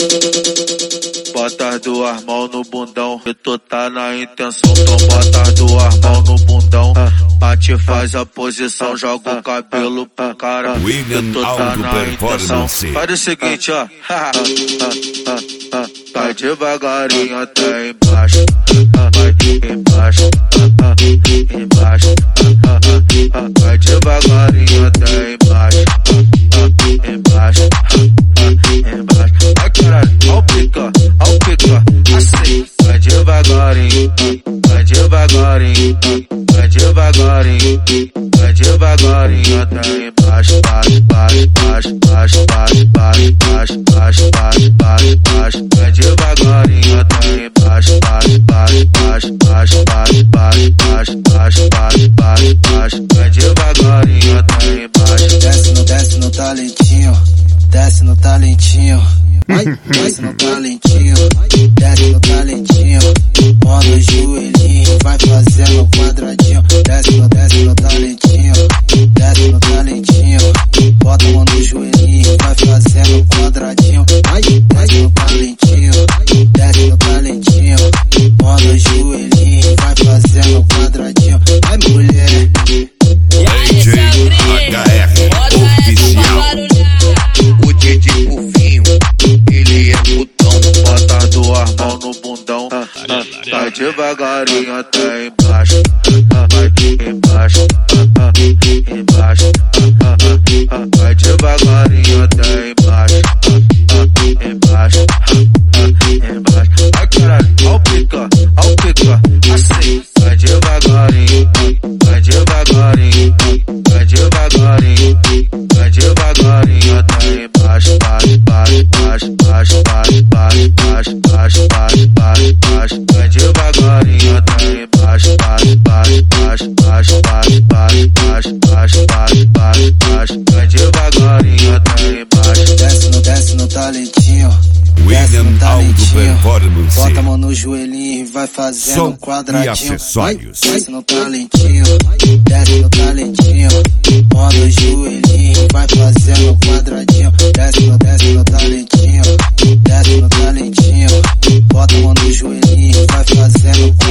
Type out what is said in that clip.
Bota as duas mãos no bundão, que tu tá na intenção. Então bota as duas mãos no bundão, bate, faz a posição, joga o cabelo pro cara, William que tu tá na intenção. Faz o seguinte, ó. Vai devagarinho até embaixo, vai embaixo, embaixo. Vai devagarinho até embaixo, embaixo, embaixo. Ai caralho, ao pica, assim. Vai devagarinho, vai devagarinho, vai devagarinho, vai devagarinho até embaixo, baixo, baixo, baixo, baixo, baixo, baixo, baixo, baixo, baixo, baixo. Vai devagarinho até embaixo, baixo, baixo, baixo, baixo, baixo, baixo, baixo, baixo, baixo, baixo, baixo. Vai devagarinho até embaixo. Desce no talentinho, desce no talentinho. Vai, desce no talentinho, desce no talentinho. Manda o joelhinho, vai fazendo quadradinho. Desce no talentinho, desce no talentinho. Bota a mão no joelhinho, vai fazendo quadradinho. Vai, desce no talentinho, desce no talentinho. Manda o joelhinho, vai fazendo quadradinho. Vai, mulher. DJ HR Oficial. O DJ Pufinho, ele é putão. Bota as duas mãos no bundão, vai devagarinho até embaixo, vai embaixo, embaixo. Vai devagarinho até embaixo, embaixo, embaixo. Ai caralho, ao pica, assim. Vai devagarinho, vai devagarinho, vai devagarinho, vai devagarinho até embaixo, baixo, baixo, baixo, baixo, baixo, baixo, baixo, baixo, baixo, baixo. Vai devagarinho até embaixo, baixo, baixo, baixo, baixo, baixo, baixo, baixo, baixo, baixo, baixo, baixo. Vai devagarinho até embaixo. Desce no talentinho, desce no talentinho. Bota a mão no joelhinho e vai fazendo um quadradinho. Vai, desce no talentinho, desce no talentinho. Manda o joelhinho, vai fazendo um quadradinho. Desce no talentinho, desce no talentinho. Bota a mão no joelhinho e vai fazendo um